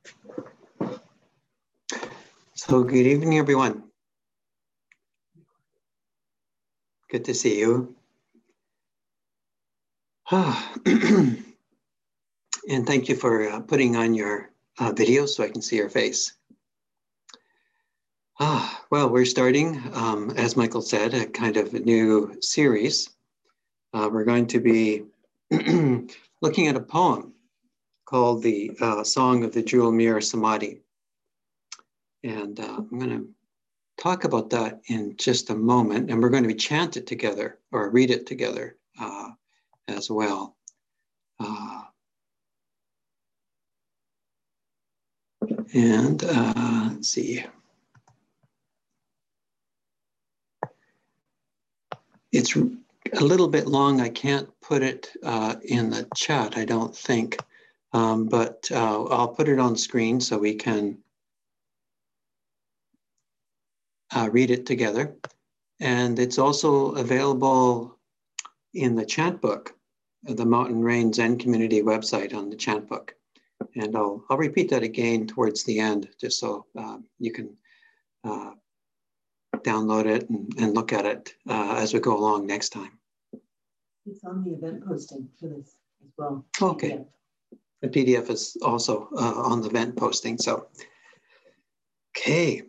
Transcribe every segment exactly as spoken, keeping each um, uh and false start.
So good evening, everyone. Good to see you. And thank you for uh, putting on your uh, video so I can see your face. Ah, well, we're starting, um, as Michael said, a kind of a new series. Uh, we're going to be looking at a poem called the uh, Song of the Jewel Mirror Samadhi. And uh, I'm going to talk about that in just a moment. And we're going to be chant it together or read it together uh, as well. Uh, and uh, let's see. It's a little bit long. I can't put it uh, in the chat, I don't think. Um, but uh, I'll put it on screen so we can uh, read it together. And it's also available in the chant book, the Mountain Rain Zen Community website on the chant book. And I'll, I'll repeat that again towards the end, just so uh, you can uh, download it and, and look at it uh, as we go along next time. It's on the event posting for this as well. Okay. P D F. The P D F is also uh, on the event posting, so. Okay.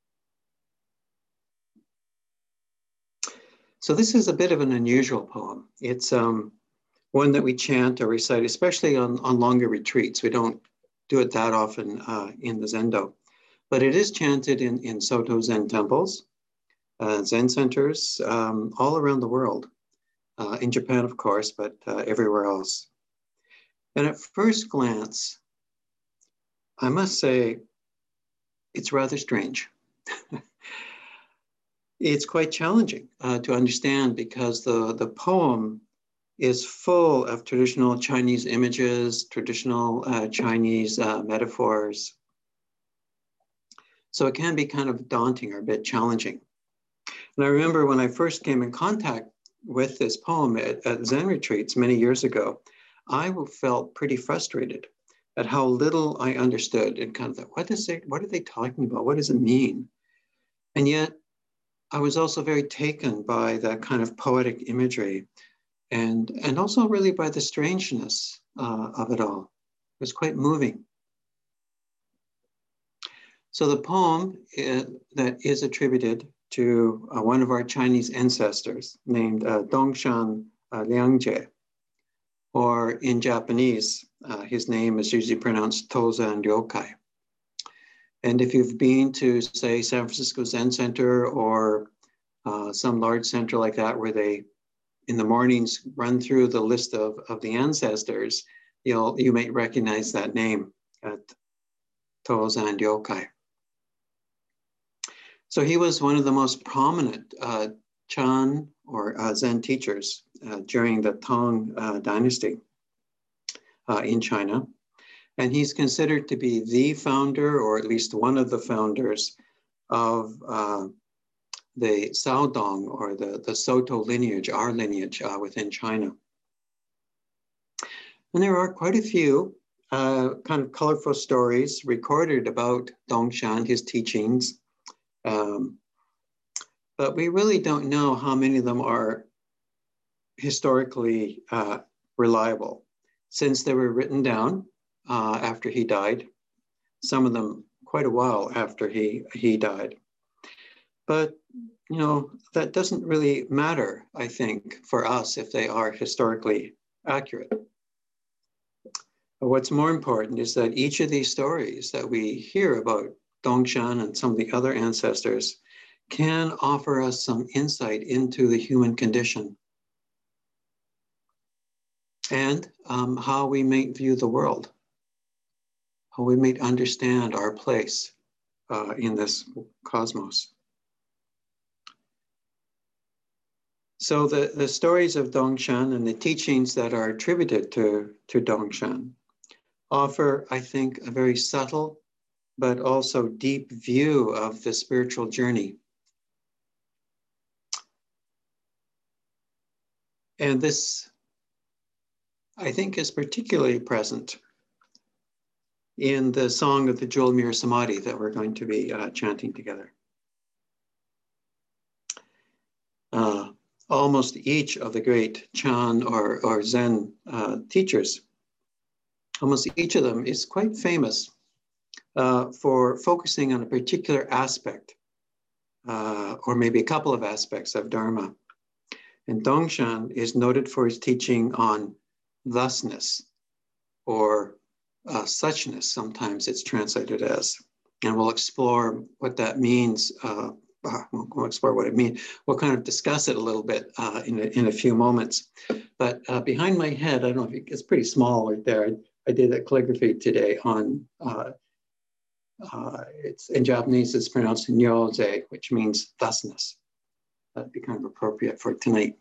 So this is a bit of an unusual poem. It's um, one that we chant or recite, especially on, on longer retreats. We don't do it that often uh, in the Zendo, but it is chanted in, in Soto Zen temples, uh, Zen centers um, all around the world, uh, in Japan, of course, but uh, everywhere else. And at first glance, I must say, it's rather strange. It's quite challenging uh, to understand because the, the poem is full of traditional Chinese images, traditional uh, Chinese uh, metaphors. So it can be kind of daunting or a bit challenging. And I remember when I first came in contact with this poem at, at Zen retreats many years ago, I felt pretty frustrated at how little I understood and kind of thought, what is it, what are they talking about? What does it mean? And yet I was also very taken by that kind of poetic imagery and, and also really by the strangeness uh, of it all. It was quite moving. So the poem uh, that is attributed to uh, one of our Chinese ancestors named uh, Dongshan uh, Liangjie, or in Japanese, uh, his name is usually pronounced Tozan Ryokai. And if you've been to, say, San Francisco Zen Center or uh, some large center like that, where they, in the mornings, run through the list of, of the ancestors, you'll, you may recognize that name at Tozan Ryokai. So he was one of the most prominent uh, Chan or uh, Zen teachers uh, during the Tang uh, dynasty uh, in China. And he's considered to be the founder, or at least one of the founders, of uh, the Saodong, or the, the Soto lineage, our lineage uh, within China. And there are quite a few uh, kind of colorful stories recorded about Dongshan, his teachings. Um, but we really don't know how many of them are historically uh, reliable, since they were written down uh, after he died, some of them quite a while after he, he died. But, you know, that doesn't really matter, I think, for us if they are historically accurate. But what's more important is that each of these stories that we hear about Dongshan and some of the other ancestors can offer us some insight into the human condition and um, how we may view the world, how we may understand our place uh, in this cosmos. So the, the stories of Dongshan and the teachings that are attributed to, to Dongshan offer, I think, a very subtle but also deep view of the spiritual journey. And this, I think, is particularly present in the song of the Jewel Mirror Samadhi that we're going to be uh, chanting together. Uh, almost each of the great Chan or, or Zen uh, teachers, almost each of them is quite famous uh, for focusing on a particular aspect, uh, or maybe a couple of aspects of Dharma. And Dongshan is noted for his teaching on thusness, or uh, suchness, sometimes it's translated as. And we'll explore what that means. Uh, we'll explore what it means. We'll kind of discuss it a little bit uh, in, a, in a few moments. But uh, behind my head, I don't know if it, it's pretty small right there. I, I did a calligraphy today on, uh, uh, it's in Japanese, it's pronounced nyoze, which means thusness. That'd be kind of appropriate for tonight.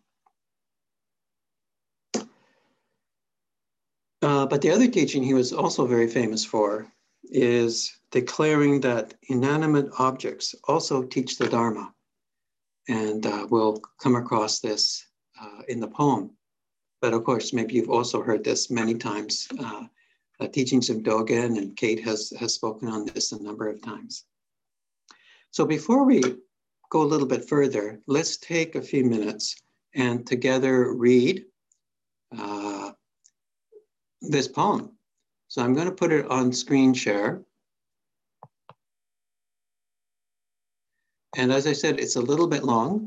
Uh, but the other teaching he was also very famous for is declaring that inanimate objects also teach the Dharma. And uh, we'll come across this uh, in the poem. But of course, maybe you've also heard this many times. Uh, uh, teachings of Dogen, and Kate has, has spoken on this a number of times. So before we go a little bit further, let's take a few minutes and together read uh, this poem. So I'm going to put it on screen share. And as I said, it's a little bit long.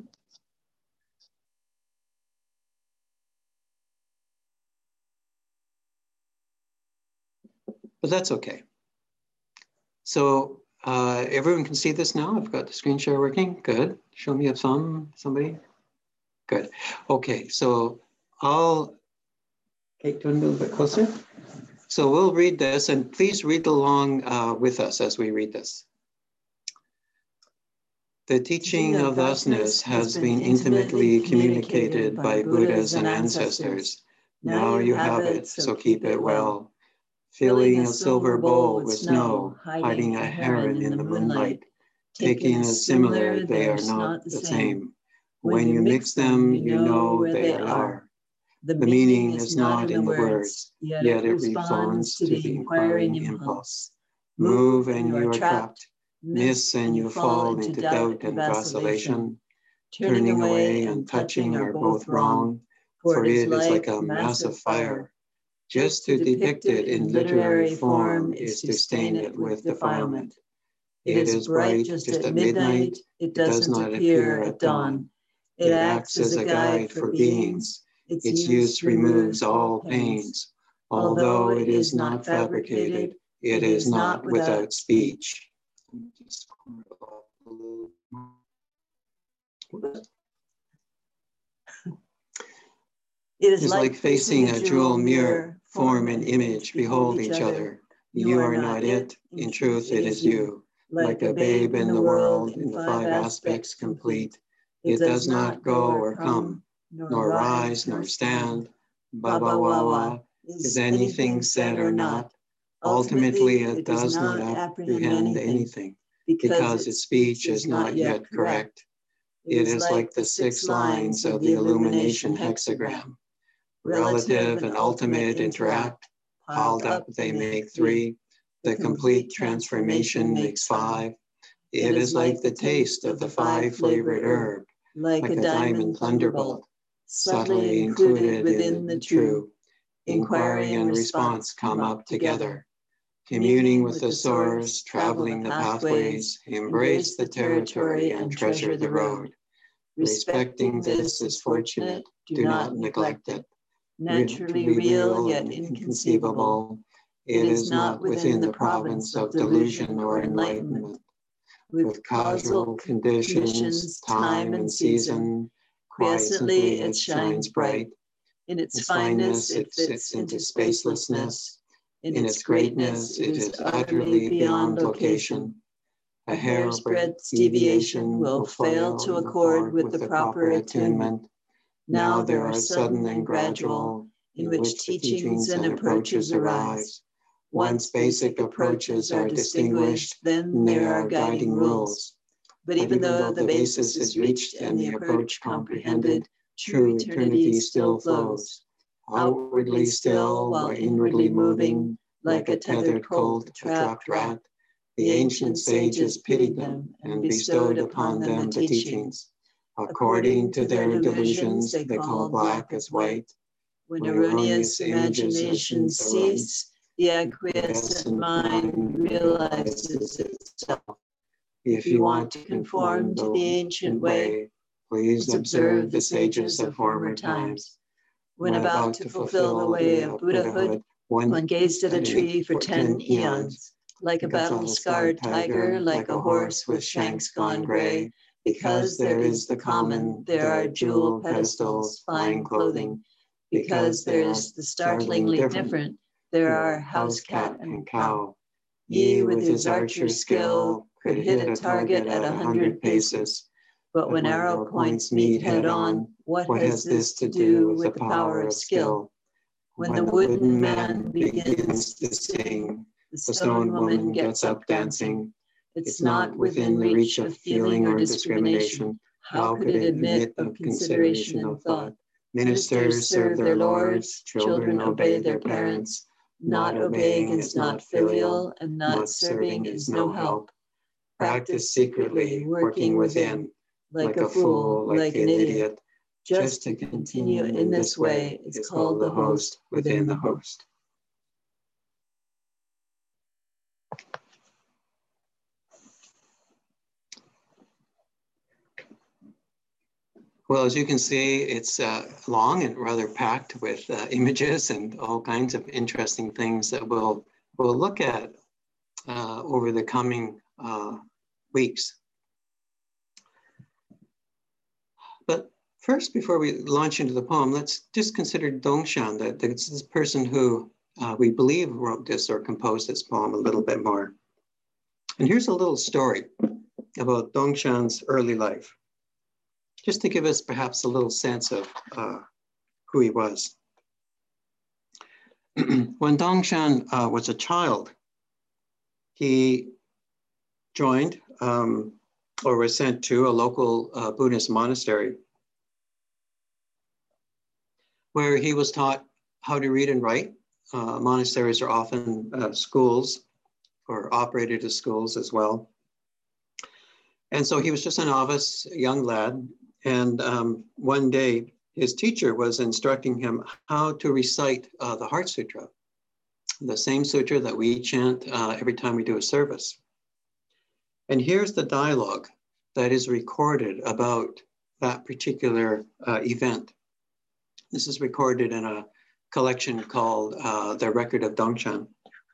But that's okay. So uh, everyone can see this now? I've got the screen share working. Good. Show me a thumb, somebody. Good. Okay, so I'll, Kate, do you want to move a little bit closer? So we'll read this, and please read along uh, with us as we read this. The teaching of thusness has been intimately communicated by Buddhas and ancestors. Now you have it, so keep it well. Filling a silver bowl with snow, hiding a heron in the moonlight, taking as similar, they are not the same. When you mix them, you know where they are. The meaning is not in the words, yet it responds to the inquiring impulse. Move and you are trapped, miss and you fall into doubt and vacillation. Turning away and touching are both wrong, for it is like a massive fire. Just to depict it in literary form is to stain it with defilement. It is bright just at midnight, it does not appear at dawn. It acts as a guide for beings. Its use removes all pains. Although it is not fabricated, it is not without speech. It is It's like facing a jewel mirror, form and image behold each other. You are not it, in truth it is you. Like a babe in the world, in the five aspects complete. It does not go or come, nor rise nor stand. Baba Wawa, is anything said or not? Ultimately, it does not apprehend anything, because its speech is not yet correct. It is like the six lines of the illumination hexagram. Relative and ultimate interact, piled up they make three, the complete transformation makes five. It is like the taste of the five flavored herb, like a diamond thunderbolt, subtly included within the true. Inquiry and response come up together. Communing with the source, traveling the pathways, embrace the territory and treasure the road. Respecting this is fortunate, do not neglect it. Naturally real yet inconceivable, it is not within the province of delusion or enlightenment. With causal conditions, time and season, quiescently it shines bright. In its fineness it fits into spacelessness. In its greatness it is utterly beyond location. A hair's breadth deviation will fail to accord with the proper attunement. Now there are sudden and gradual, in which teachings and approaches arise. Once basic approaches are distinguished, then there are guiding rules. But even though the basis is reached and the approach comprehended, true eternity still flows. Outwardly still, while inwardly moving, like a tethered colt, a trapped rat. The ancient sages pitied them and bestowed upon them the teachings. According to their delusions, they call black as white. When erroneous imaginations cease, the acquiescent mind realizes itself. If you want to conform to the ancient way, please observe the sages of former times. When about to fulfill the way of Buddhahood, one gazed at a tree for ten eons, like a battle-scarred tiger, like a horse with shanks gone gray. Because there is the common, there are jewel pedestals, fine clothing. Because there is the startlingly different, there are house cat and cow. Ye with his archer skill could hit a target at a hundred paces. But when arrow points meet head on, what has this to do with the power of skill? When the wooden man begins to sing, the stone woman gets up dancing. It's not within the reach of feeling or discrimination. How could it admit of consideration and thought? Ministers serve their lords, children obey their parents. Not obeying is not filial, and not serving is no help. Practice secretly, working within, like a fool, like an idiot. Just to continue in this way is called the host within the host. Well, as you can see, it's uh, long and rather packed with uh, images and all kinds of interesting things that we'll, we'll look at uh, over the coming uh, weeks. But first, before we launch into the poem, let's just consider Dongshan, that it's this person who uh, we believe wrote this or composed this poem a little bit more. And here's a little story about Dongshan's early life, just to give us perhaps a little sense of uh, who he was. When Dongshan uh, was a child, he joined um, or was sent to a local uh, Buddhist monastery where he was taught how to read and write. Uh, monasteries are often uh, schools or operated as schools as well. And so he was just a novice, a young lad. And um, one day, his teacher was instructing him how to recite uh, the Heart Sutra, the same sutra that we chant uh, every time we do a service. And here's the dialogue that is recorded about that particular uh, event. This is recorded in a collection called uh, The Record of Dongshan.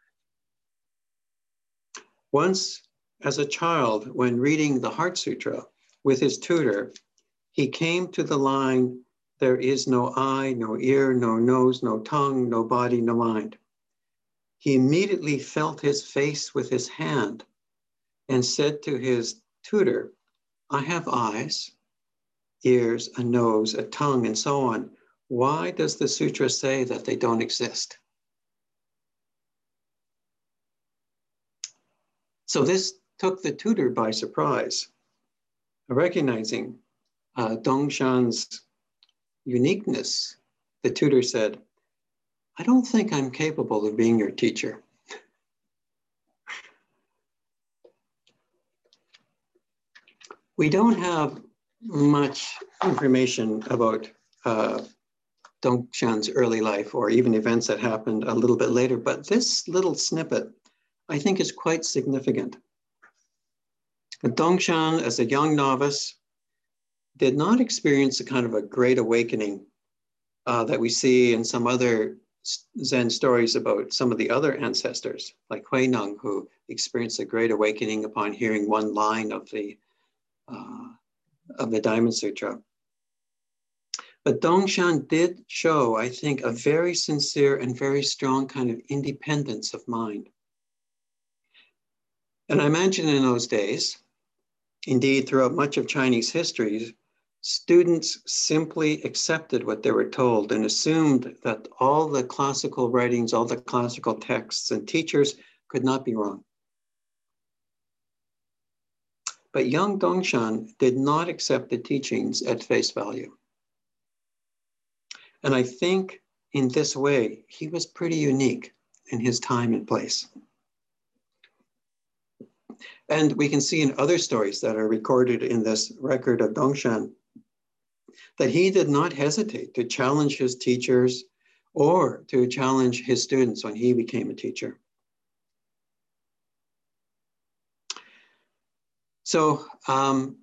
Once, as a child, when reading the Heart Sutra with his tutor, he came to the line, "There is no eye, no ear, no nose, no tongue, no body, no mind." He immediately felt his face with his hand and said to his tutor, "I have eyes, ears, a nose, a tongue, and so on. Why does the sutra say that they don't exist?" So this took the tutor by surprise. Recognizing uh, Dongshan's uniqueness, the tutor said, "I don't think I'm capable of being your teacher." We don't have much information about uh, Dongshan's early life or even events that happened a little bit later, but this little snippet, I think, is quite significant. Dongshan, as a young novice, did not experience a kind of a great awakening uh, that we see in some other Zen stories about some of the other ancestors, like Huineng, who experienced a great awakening upon hearing one line of the, uh, of the Diamond Sutra. But Dongshan did show, I think, a very sincere and very strong kind of independence of mind. And I imagine in those days, indeed throughout much of Chinese history, students simply accepted what they were told and assumed that all the classical writings, all the classical texts and teachers could not be wrong. But young Dongshan did not accept the teachings at face value. And I think in this way, he was pretty unique. in his time and place. And we can see in other stories that are recorded in this record of Dongshan that he did not hesitate to challenge his teachers or to challenge his students when he became a teacher. So um,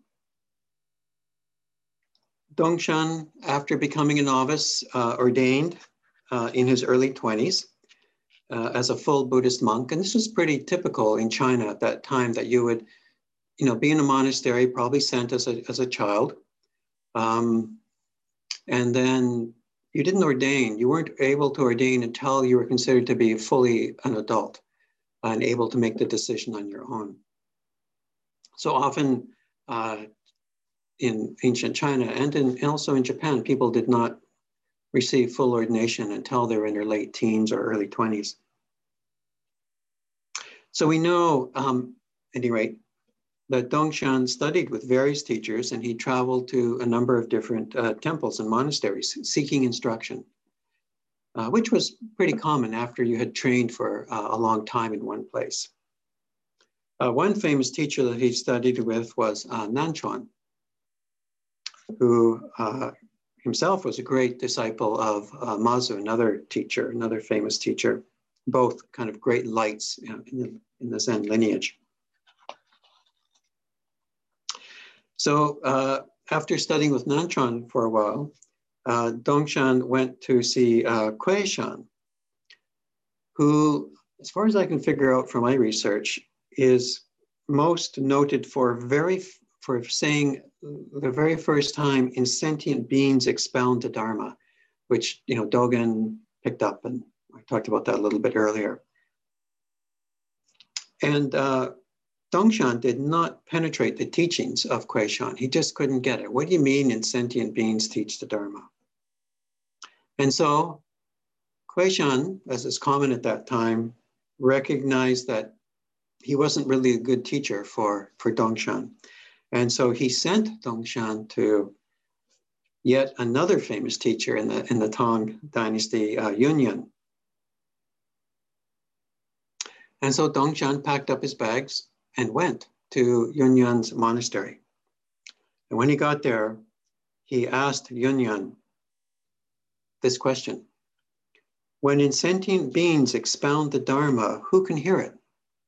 Dongshan, after becoming a novice, uh, ordained uh, in his early twenties uh, as a full Buddhist monk. And this was pretty typical in China at that time, that you would, you know, be in a monastery, probably sent as a, as a child. Um, and then you didn't ordain. You weren't able to ordain until you were considered to be fully an adult and able to make the decision on your own. So often uh, in ancient China and, in, and also in Japan, people did not receive full ordination until they were in their late teens or early twenties. So we know, um, at any rate, that Dongshan studied with various teachers, and he traveled to a number of different uh, temples and monasteries seeking instruction, uh, which was pretty common after you had trained for uh, a long time in one place. Uh, one famous teacher that he studied with was uh, Nanchuan, who uh, himself was a great disciple of uh, Mazu, another teacher, another famous teacher, both kind of great lights in the, in the Zen lineage. So uh, after studying with Nanchuan for a while, uh, Dongshan went to see uh, Kuei-shan, who, as far as I can figure out from my research, is most noted for very for saying the very first time in Sentient Beings Expound the Dharma, which, you know, Dogen picked up, and I talked about that a little bit earlier. And uh, Dongshan did not penetrate the teachings of Kuei-shan. He just couldn't get it. What do you mean in Sentient Beings Teach the Dharma? And so Kuei-shan, as is common at that time, recognized that he wasn't really a good teacher for, for Dongshan. And so he sent Dongshan to yet another famous teacher in the, in the Tang dynasty, uh, Yunyan. And so Dongshan packed up his bags and went to Yunyan's monastery. And when he got there, he asked Yunyan this question: when insentient beings expound the Dharma, who can hear it?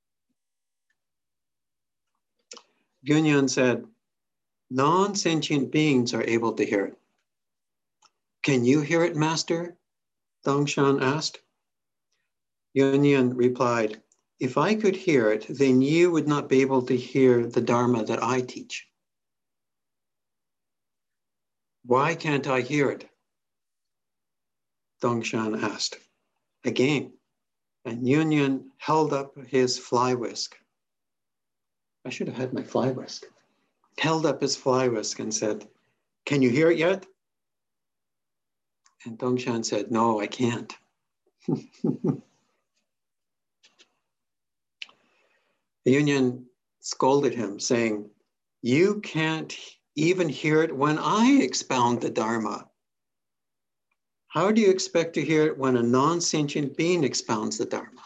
Yunyan said, non-sentient beings are able to hear it. Can you hear it, Master? Dongshan asked. Yunyan replied, if I could hear it, then you would not be able to hear the Dharma that I teach. Why can't I hear it? Dongshan asked again, and Yunyan held up his fly whisk. I should have had my fly whisk. Held up his fly whisk and said, can you hear it yet? And Dongshan said, no, I can't. Yunyan scolded him, saying, you can't even hear it when I expound the Dharma. How do you expect to hear it when a non-sentient being expounds the Dharma?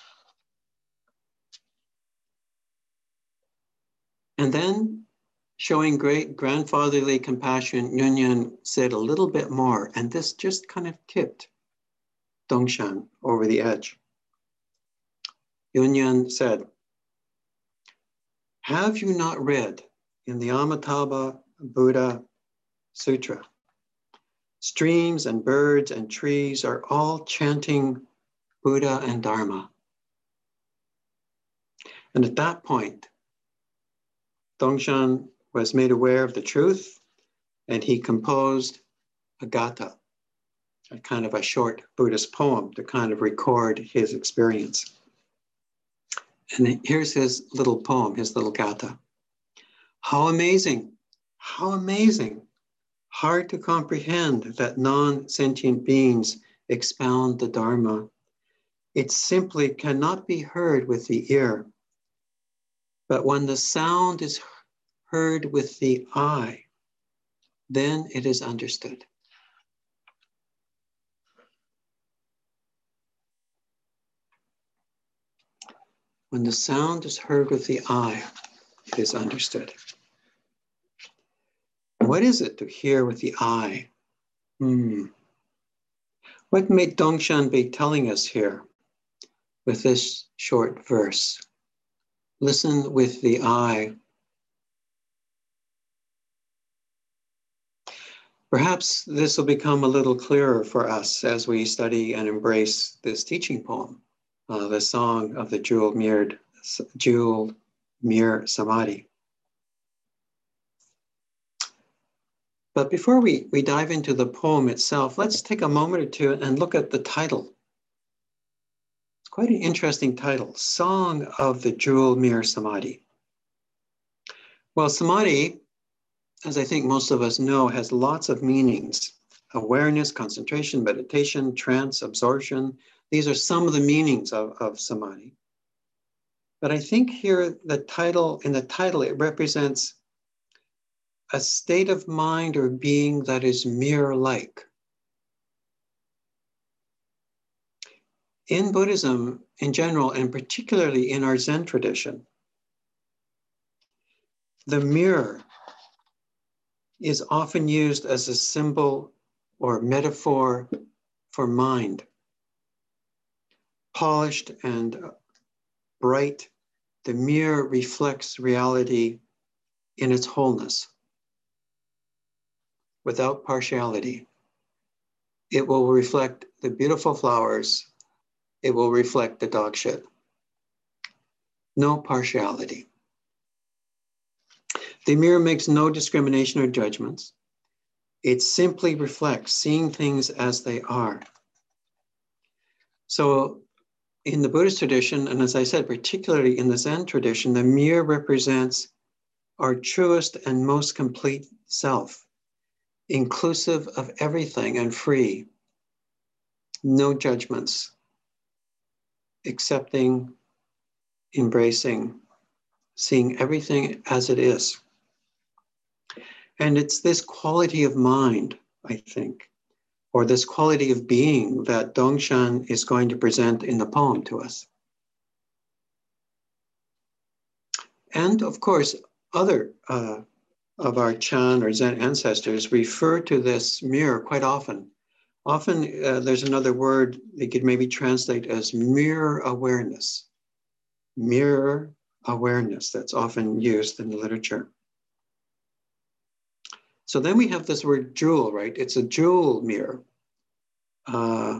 And then, showing great grandfatherly compassion, Yunyan said a little bit more, and this just kind of tipped Dongshan over the edge. Yunyan said, have you not read in the Amitabha Buddha Sutra, streams and birds and trees are all chanting Buddha and Dharma? And at that point, Dongshan was made aware of the truth, and he composed a gatha, a kind of a short Buddhist poem to kind of record his experience. And here's his little poem, his little gatha. How amazing, how amazing. Hard to comprehend that non-sentient beings expound the Dharma. It simply cannot be heard with the ear. But when the sound is heard with the eye, then it is understood. When the sound is heard with the eye, it is understood. What is it to hear with the eye? Hmm. What may Dongshan be telling us here with this short verse? Listen with the eye. Perhaps this will become a little clearer for us as we study and embrace this teaching poem, uh, the song of the jeweled mirrored, jeweled mirror samadhi. But before we, we dive into the poem itself, let's take a moment or two and look at the title. It's quite an interesting title, Song of the Jeweled Mirror Samadhi. Well, samadhi, as I think most of us know, has lots of meanings. Awareness, concentration, meditation, trance, absorption. These are some of the meanings of, of samadhi. But I think here the title, in the title, it represents a state of mind or being that is mirror-like. In Buddhism in general, and particularly in our Zen tradition, the mirror is often used as a symbol or metaphor for mind. Polished and bright, the mirror reflects reality in its wholeness, without partiality. It will reflect the beautiful flowers. It will reflect the dog shit. No partiality. The mirror makes no discrimination or judgments. It simply reflects seeing things as they are. So in the Buddhist tradition, and as I said, particularly in the Zen tradition, the mirror represents our truest and most complete self, inclusive of everything and free. No judgments, accepting, embracing, seeing everything as it is. And it's this quality of mind, I think, or this quality of being that Dongshan is going to present in the poem to us. And of course, other uh, of our Chan or Zen ancestors refer to this mirror quite often. Often uh, there's another word they could maybe translate as mirror awareness. Mirror awareness, that's often used in the literature. So then we have this word jewel, right? It's a jewel mirror. Uh,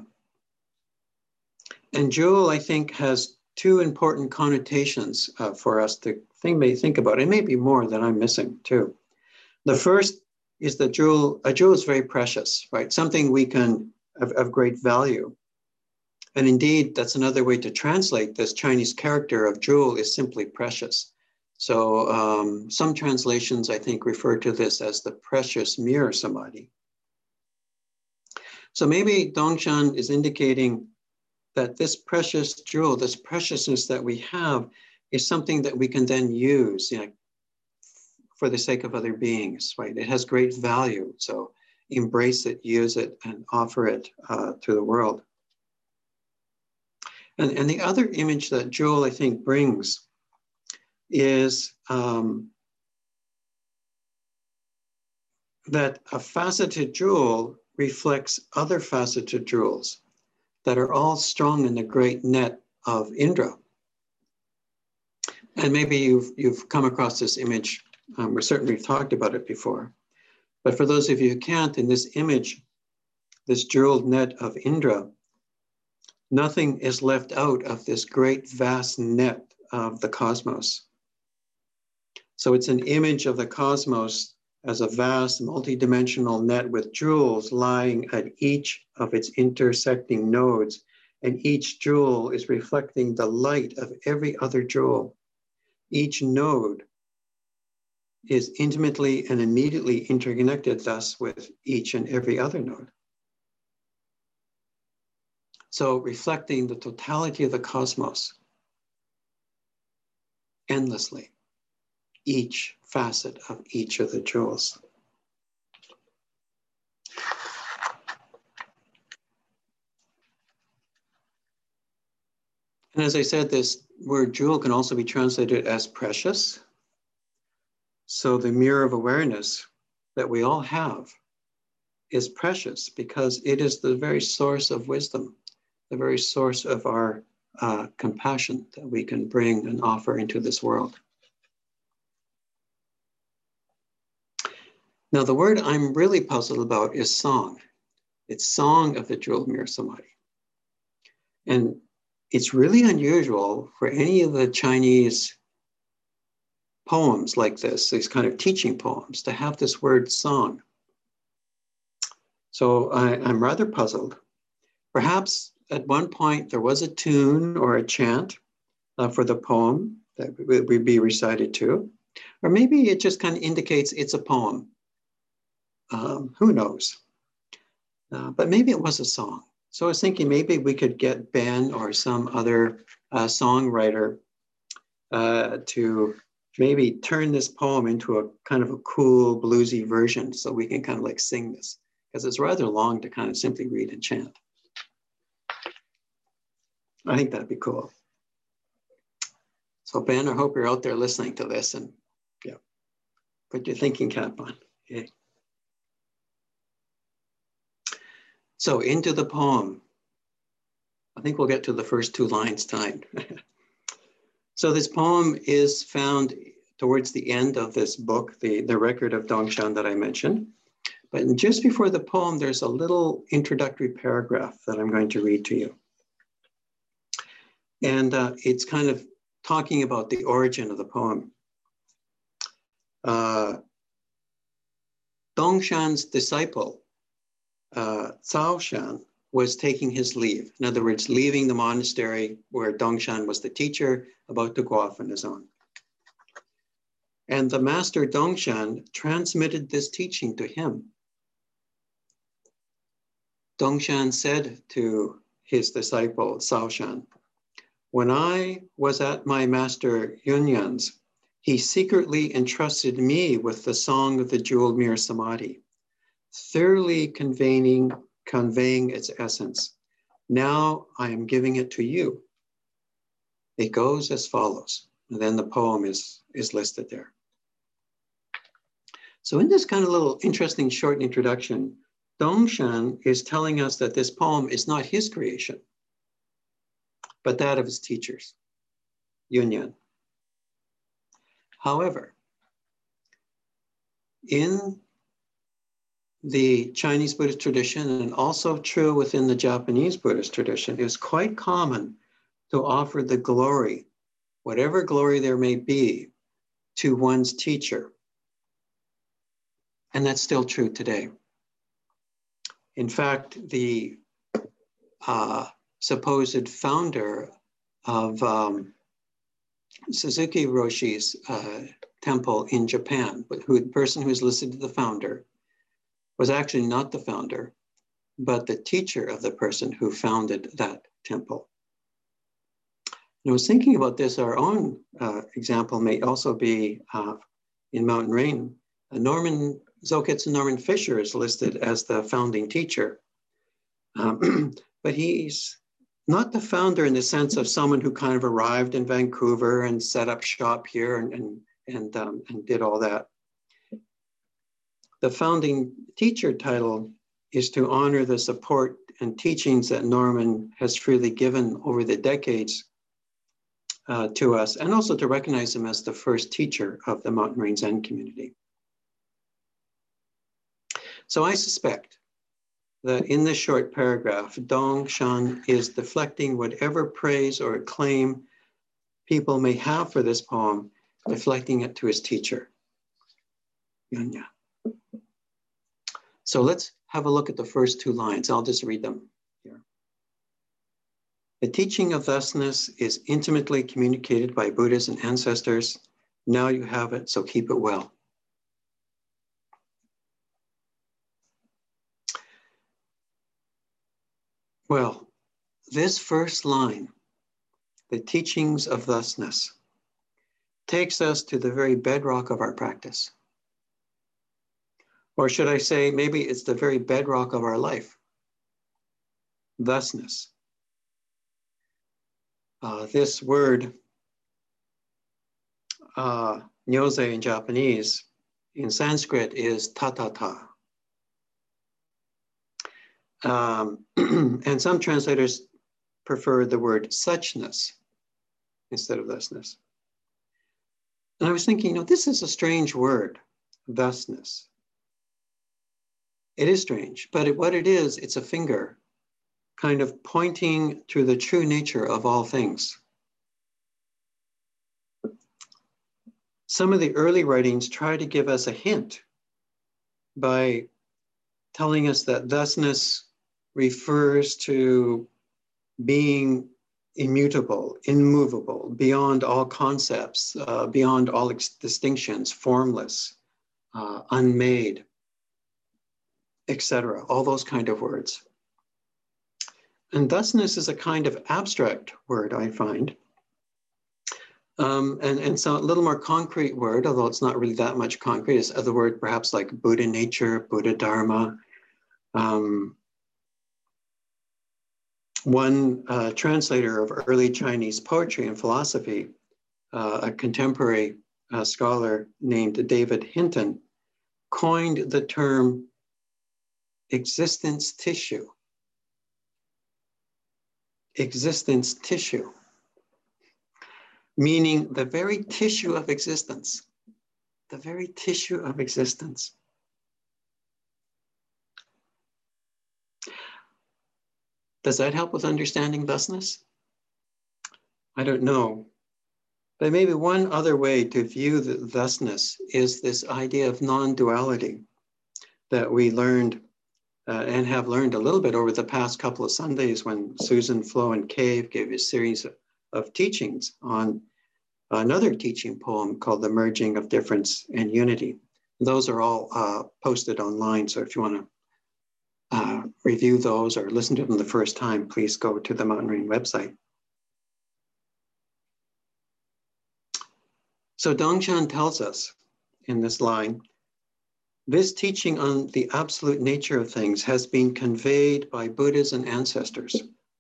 and jewel, I think, has two important connotations uh, for us to think, may think about. It may be more that I'm missing too. The first is that jewel, a jewel is very precious, right? Something we can, of, of great value. And indeed, that's another way to translate this Chinese character of jewel is simply precious. So um, some translations, I think, refer to this as the precious mirror samadhi. So maybe Dongshan is indicating that this precious jewel, this preciousness that we have is something that we can then use, you know, for the sake of other beings, right? It has great value. So embrace it, use it, and offer it uh, to the world. And, and the other image that jewel, I think, brings is um, that a faceted jewel reflects other faceted jewels that are all strung in the great net of Indra. And maybe you've, you've come across this image. Um, we're certain we've talked about it before. But for those of you who can't, in this image, this jeweled net of Indra, nothing is left out of this great vast net of the cosmos. So it's an image of the cosmos as a vast multidimensional net with jewels lying at each of its intersecting nodes. And each jewel is reflecting the light of every other jewel. Each node is intimately and immediately interconnected thus with each and every other node. So reflecting the totality of the cosmos endlessly, each facet of each of the jewels. And as I said, this word jewel can also be translated as precious. So the mirror of awareness that we all have is precious because it is the very source of wisdom, the very source of our uh, compassion that we can bring and offer into this world. Now, the word I'm really puzzled about is song. It's song of the jewel mirror samadhi. And it's really unusual for any of the Chinese poems like this, these kind of teaching poems, to have this word song. So I, I'm rather puzzled. Perhaps at one point there was a tune or a chant uh, for the poem that would be recited to, or maybe it just kind of indicates it's a poem. Um, who knows? Uh, but maybe it was a song. So I was thinking maybe we could get Ben or some other uh, songwriter uh, to maybe turn this poem into a kind of a cool bluesy version so we can kind of like sing this, because it's rather long to kind of simply read and chant. I think that'd be cool. So Ben, I hope you're out there listening to this and yeah, put your thinking cap on. Okay. So into the poem. I think we'll get to the first two lines tonight. So this poem is found towards the end of this book, the, the record of Dongshan that I mentioned. But just before the poem, there's a little introductory paragraph that I'm going to read to you. And uh, it's kind of talking about the origin of the poem. Uh, Dongshan's disciple, uh, Cao Shan, was taking his leave. In other words, leaving the monastery where Dongshan was the teacher, about to go off on his own. And the master Dongshan transmitted this teaching to him. Dongshan said to his disciple, Cao Shan, when I was at my master Yunyan's, he secretly entrusted me with the song of the jeweled mirror samadhi, thoroughly conveying, conveying its essence. Now I am giving it to you. It goes as follows. And then the poem is, is listed there. So in this kind of little interesting short introduction, Dongshan is telling us that this poem is not his creation, but that of his teachers, Yunyan. However, in the Chinese Buddhist tradition, and also true within the Japanese Buddhist tradition, it is quite common to offer the glory, whatever glory there may be, to one's teacher. And that's still true today. In fact, the uh, supposed founder of um, Suzuki Roshi's uh, temple in Japan, but who the person who is listed as the founder was actually not the founder, but the teacher of the person who founded that temple. And I was thinking about this, our own uh, example may also be uh, in Mountain Rain. Uh, Norman, Zoketsu Norman Fisher is listed as the founding teacher, um, but he's not the founder in the sense of someone who kind of arrived in Vancouver and set up shop here and, and, and, um, and did all that. The founding teacher title is to honor the support and teachings that Norman has freely given over the decades uh, to us, and also to recognize him as the first teacher of the Mountain Rain Zen community. So I suspect that in this short paragraph, Dongshan is deflecting whatever praise or acclaim people may have for this poem, deflecting it to his teacher, Yunya. So let's have a look at the first two lines. I'll just read them here. The teaching of thusness is intimately communicated by Buddhas and ancestors. Now you have it, so keep it well. Well, this first line, the teachings of thusness, takes us to the very bedrock of our practice. Or should I say, maybe it's the very bedrock of our life, thusness. Uh, this word, uh, nyose in Japanese, in Sanskrit is tatata. Um, and some translators prefer the word suchness instead of thusness. And I was thinking, you know, this is a strange word, thusness. It is strange, but it, what it is, it's a finger kind of pointing to the true nature of all things. Some of the early writings try to give us a hint by telling us that thusness refers to being immutable, immovable, beyond all concepts, uh, beyond all distinctions, formless, uh, unmade, et cetera, all those kind of words. And thusness is a kind of abstract word, I find. Um, and, and so a little more concrete word, although it's not really that much concrete, is other word perhaps like Buddha nature, Buddha Dharma. Um, one uh, translator of early Chinese poetry and philosophy, uh, a contemporary uh, scholar named David Hinton, coined the term existence tissue. Existence tissue. Meaning the very tissue of existence, the very tissue of existence. Does that help with understanding thusness? I don't know. But maybe one other way to view the thusness is this idea of non-duality that we learned uh, and have learned a little bit over the past couple of Sundays when Susan, Flo, and Cave gave a series of, of teachings on another teaching poem called The Merging of Difference and Unity. Those are all uh, posted online, so if you want to uh, review those or listen to them the first time, please go to the Mountain Rain website. So Dongshan tells us in this line, this teaching on the absolute nature of things has been conveyed by Buddhas and ancestors.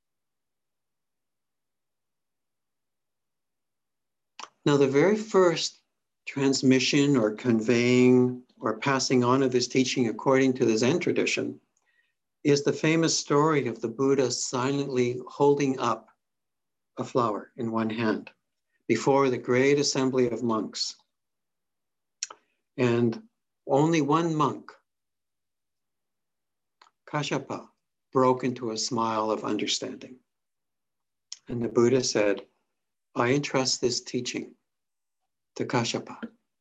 Now, the very first transmission or conveying or passing on of this teaching according to the Zen tradition is the famous story of the Buddha silently holding up a flower in one hand before the great assembly of monks. And only one monk, Kasyapa, broke into a smile of understanding. And the Buddha said, I entrust this teaching to Kasyapa.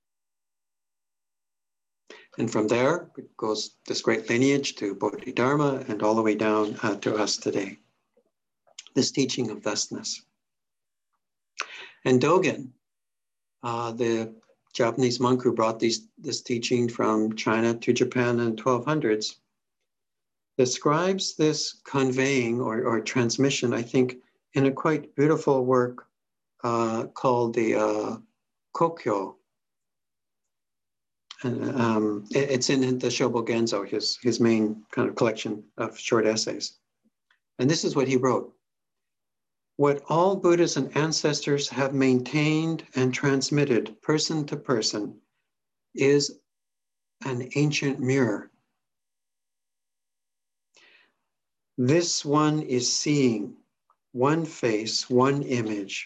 And from there, it goes this great lineage to Bodhidharma and all the way down uh, to us today. This teaching of thusness. And Dogen, uh, the Japanese monk who brought these, this teaching from China to Japan in the twelve hundreds, describes this conveying or, or transmission, I think, in a quite beautiful work uh, called the uh, Kokyo. And, um, it, it's in the Shobogenzo, his, his main kind of collection of short essays. And this is what he wrote. What all Buddhas and ancestors have maintained and transmitted person to person is an ancient mirror. This one is seeing one face, one image,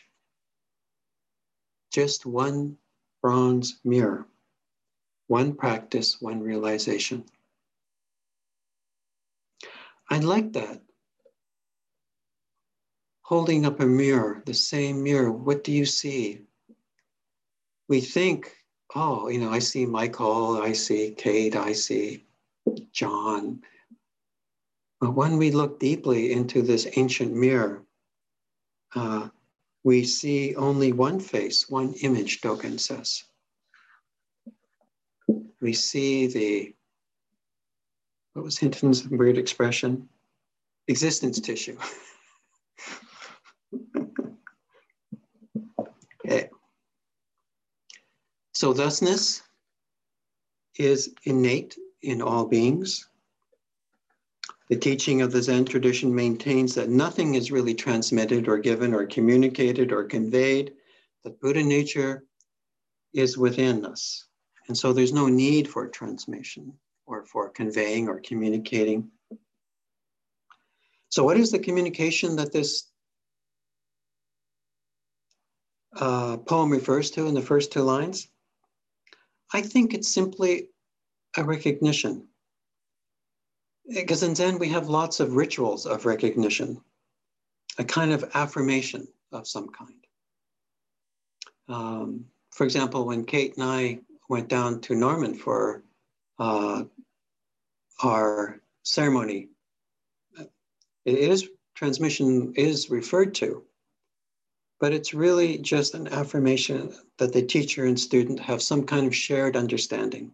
just one bronze mirror, one practice, one realization. I like that. Holding up a mirror, the same mirror, what do you see? We think, oh, you know, I see Michael, I see Kate, I see John. But when we look deeply into this ancient mirror, uh, we see only one face, one image, Dogen says. We see the, what was Hinton's weird expression? Existence tissue. Okay. So thusness is innate in all beings. The teaching of the Zen tradition maintains that nothing is really transmitted or given or communicated or conveyed, that Buddha nature is within us. And so there's no need for transmission or for conveying or communicating. So what is the communication that this uh, poem refers to in the first two lines? I think it's simply a recognition. Because in Zen, we have lots of rituals of recognition, a kind of affirmation of some kind. Um, for example, when Kate and I went down to Norman for uh, our ceremony, it is, transmission is referred to, but it's really just an affirmation that the teacher and student have some kind of shared understanding.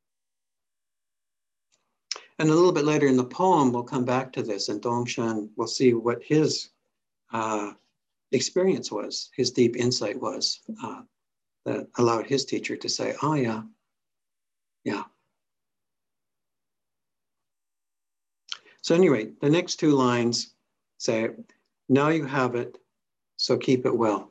And a little bit later in the poem, we'll come back to this, and Dongshan will see what his uh, experience was, his deep insight was, uh, that allowed his teacher to say, oh yeah, yeah. So anyway, the next two lines say, now you have it, so keep it well.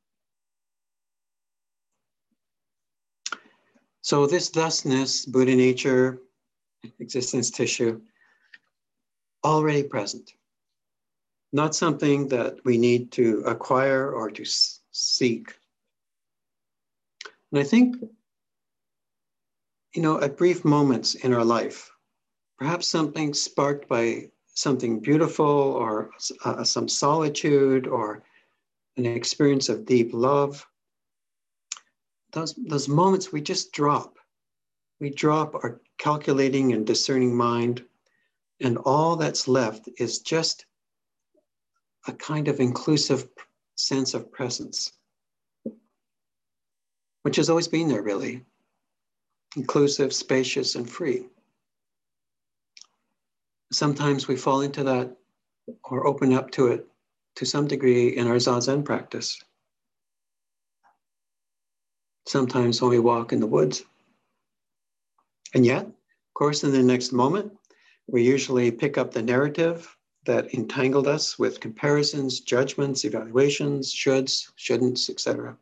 So this thusness, Buddha nature, existence tissue, already present. Not something that we need to acquire or to seek. And I think, you know, at brief moments in our life, perhaps something sparked by something beautiful or uh, some solitude or an experience of deep love, those, those moments we just drop. We drop our calculating and discerning mind, and all that's left is just a kind of inclusive sense of presence, which has always been there, really. Inclusive, spacious, and free. Sometimes we fall into that or open up to it to some degree in our Zazen practice. Sometimes when we walk in the woods. And yet, of course, in the next moment, we usually pick up the narrative that entangled us with comparisons, judgments, evaluations, shoulds, shouldn'ts, et cetera.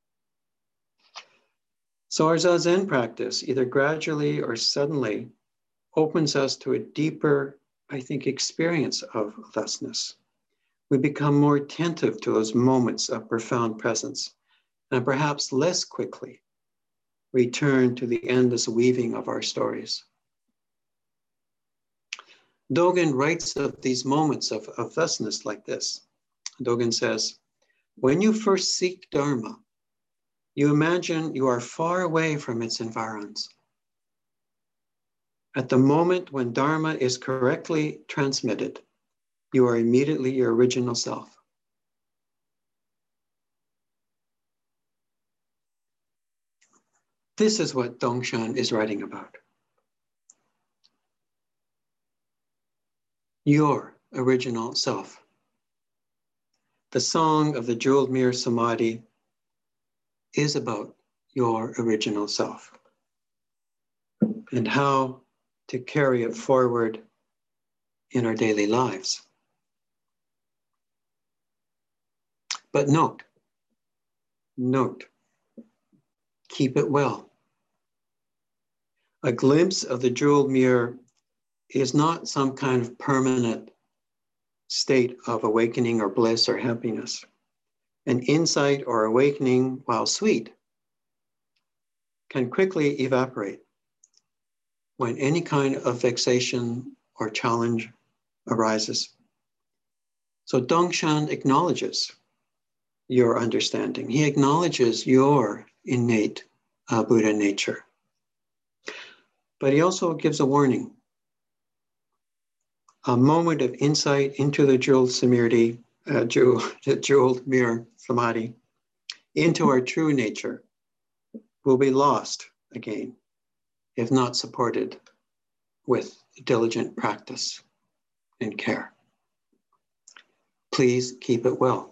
So our Zazen practice, either gradually or suddenly, opens us to a deeper, I think, experience of thusness. We become more attentive to those moments of profound presence, and perhaps less quickly return to the endless weaving of our stories. Dogen writes of these moments of, of thusness like this. Dogen says, when you first seek Dharma, you imagine you are far away from its environs. At the moment when Dharma is correctly transmitted, you are immediately your original self. This is what Dongshan is writing about. Your original self. The song of the Jeweled Mirror Samadhi is about your original self and how to carry it forward in our daily lives. But note, note, keep it well. A glimpse of the jeweled mirror is not some kind of permanent state of awakening or bliss or happiness. An insight or awakening, while sweet, can quickly evaporate when any kind of vexation or challenge arises. So Dongshan acknowledges your understanding. He acknowledges your innate uh, Buddha nature. But he also gives a warning. A moment of insight into the jeweled samadhi, uh, jewel, the jeweled mirror samadhi, into our true nature, will be lost again if not supported with diligent practice and care. Please keep it well.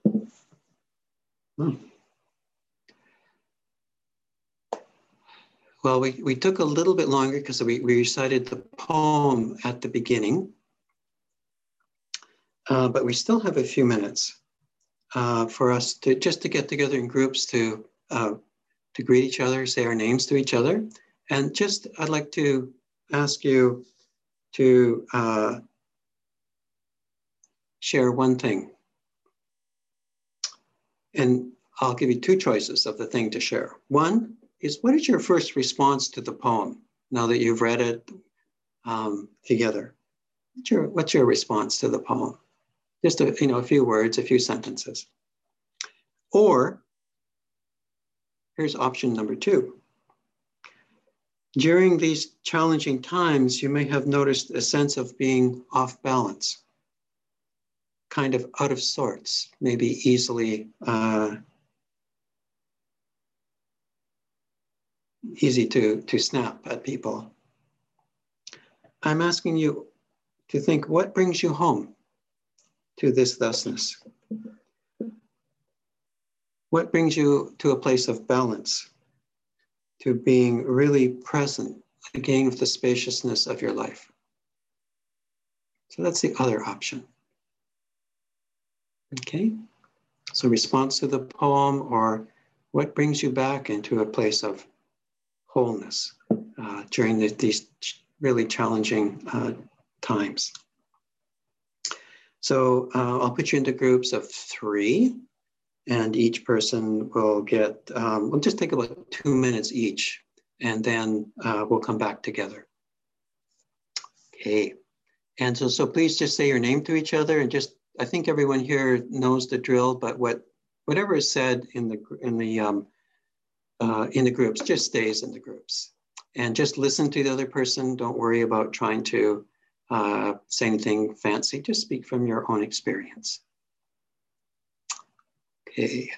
Hmm. well, we, we took a little bit longer because we, we recited the poem at the beginning, uh, but we still have a few minutes uh, for us to just to get together in groups to uh, to greet each other, say our names to each other. And just, I'd like to ask you to uh, share one thing. And I'll give you two choices of the thing to share. One is, what is your first response to the poem now that you've read it um, together? What's your, what's your response to the poem? Just a, you know, a few words, a few sentences. Or here's option number two. During these challenging times, you may have noticed a sense of being off balance, kind of out of sorts, maybe easily uh, easy to, to snap at people. I'm asking you to think, what brings you home to this thusness? What brings you to a place of balance, to being really present again with the spaciousness of your life? So that's the other option. Okay, so response to the poem, or what brings you back into a place of wholeness uh, during the, these really challenging uh, times. So uh, I'll put you into groups of three, and each person will get, um, we'll just take about two minutes each, and then uh, we'll come back together. Okay, and so, so please just say your name to each other, and just, I think everyone here knows the drill, but what whatever is said in the, in the, um, uh, in the groups just stays in the groups. And just listen to the other person. Don't worry about trying to uh, say anything fancy. Just speak from your own experience. Okay.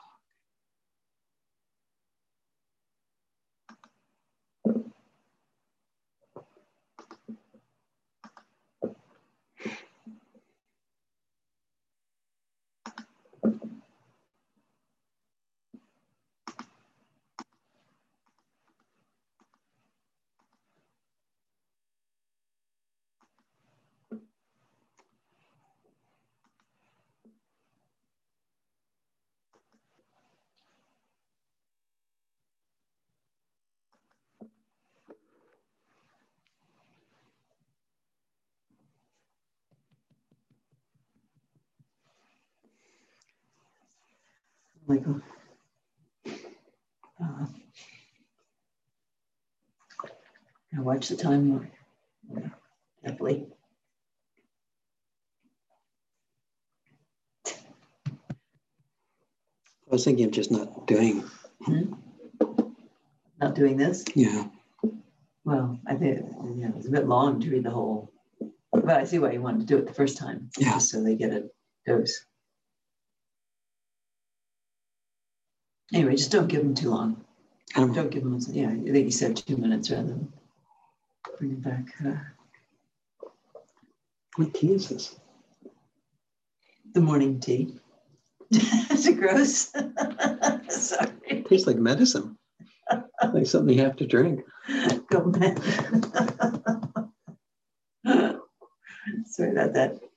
Michael. Uh, now watch the time carefully. I was thinking of just not doing. Hmm? Not doing this? Yeah. Well, I think yeah, it's a bit long to read the whole, but I see why you wanted to do it the first time. Yeah. Just so they get a dose. Anyway, just don't give them too long. Um, Don't give them, yeah, I think you said two minutes rather than bring it back. Uh, what tea is this? the morning tea. Is it gross? Sorry. It tastes like medicine. Like something you have to drink. Go, man. Sorry about that.